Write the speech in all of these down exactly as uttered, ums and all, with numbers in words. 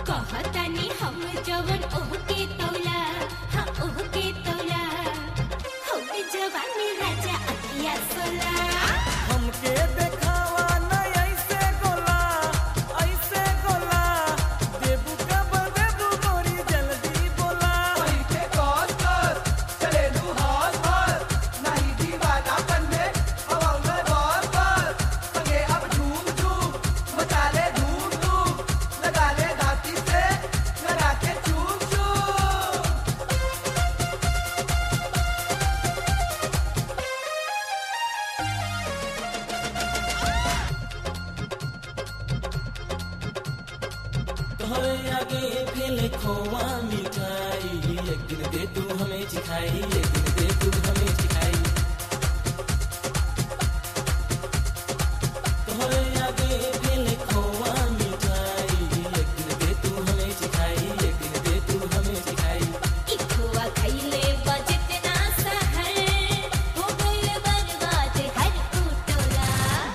कहतानी हम जवन ओहके तौला, हाँ ओहके तौला, हम जवानी राजा अखिया सोला। हमके देखावा न ऐसे गोला, ऐसे गोला, देबू कब देबू गोरी जल्दी बोला। के कॉल कर चले लू हाथ भर, नहीं दीवाना बनने हवा में बार बार। संगे अब झूम झूम मचा ले धूम धूम, लगा ले दाती से लगा के चूम चूम। तोहरे आगे फेले खोवा मिठाई, एक दिन दे तू हमें सिखाई, एक दिन दे तू हमें सिखाई। तोहरे आगे फेले खोवा मिठाई, एक दिन दे तू हमें सिखाई, एक दिन दे तू हमें सिखाई। इखुआ खइले बजत ना सहर, हो गइल बर्बाद हर टोला।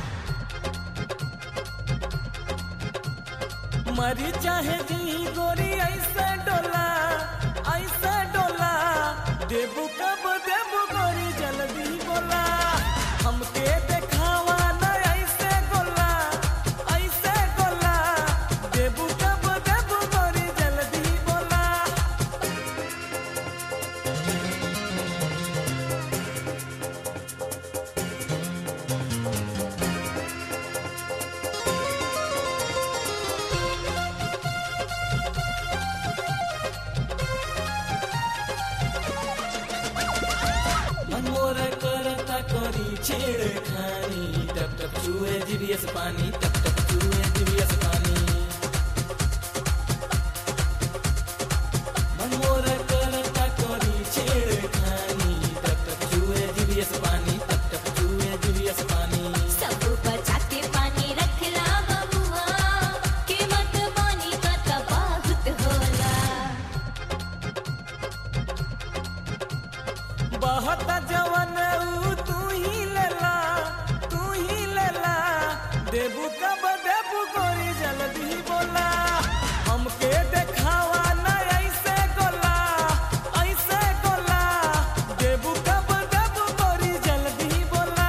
मरी चाहे जी गोरी ऐसे डोला, ऐसे डोला, देबू कब देबू गोरी जल्दी बोला। हमके देखावा न ऐसे गोला, ऐसे गोला, देबू कब देबू गोरी जल्दी बोला। मन मोरा करता करी छेड़खानी, टप टप चूहे जिभिया से पानी, टप टप चूहे जिभिया से पानी। मन मोरा करता करी छेड़खानी, टप टप चूहे जिभिया से पानी, टप टप चूहे जिभिया से पानी। सब बचा के पानी रखला बबुआ, के मत पानी का त बहुत होला। बहुत जवन ऊ तू ही लेला, तू ही लेला, देबू कब देबू गोरी जल्दी बोला। हमके देखावा न ऐसे गोला, ऐसे गोला, देबू कब देबू गोरी जल्दी बोला।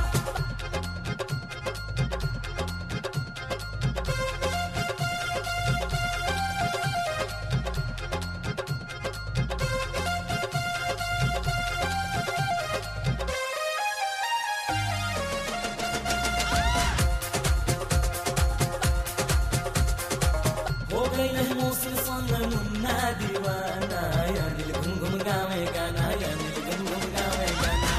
हो गई है मौसम संग मुन्ना दीवाना, अनिल घूम घूम गावे गाना, अनिल घूम घूम गावे गाना।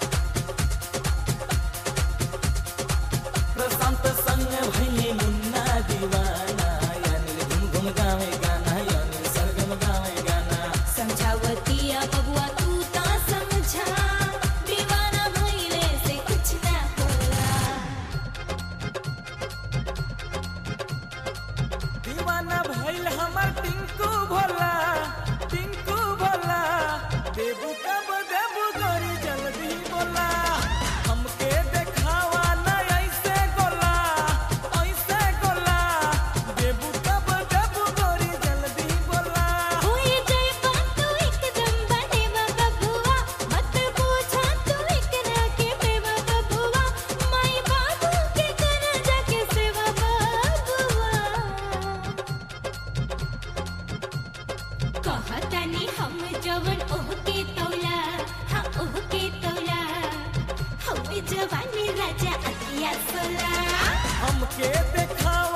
प्रशांत संग भइले मुन्ना दीवाना, अनिल घूम घूम गावे गाना, अनिल सरगम गावे गाना। समझावतिया बबुआ तू ता समझा, दीवाना भइले से कुछ ना होला। दीवाना भइल हमर टिंकू भोला, टिंकू भोला, देबू कब देबू गोरी जल्दी बोला। हमके देखावा न ऐसे गोला, ऐसे गोला, देबू कब देबू गोरी जल्दी बोला। होए जइबा तू एकदम बनेवा बबुआ, मत पूछा तू एकरा के पेवा बबुआ, माई बाबू के कर जाके सेवा बबुआ। कहतानी हम जवन ओहके तौला, हाँ ओहके तौला, हम जवानी राजा अखिया सोला। हमके देखावा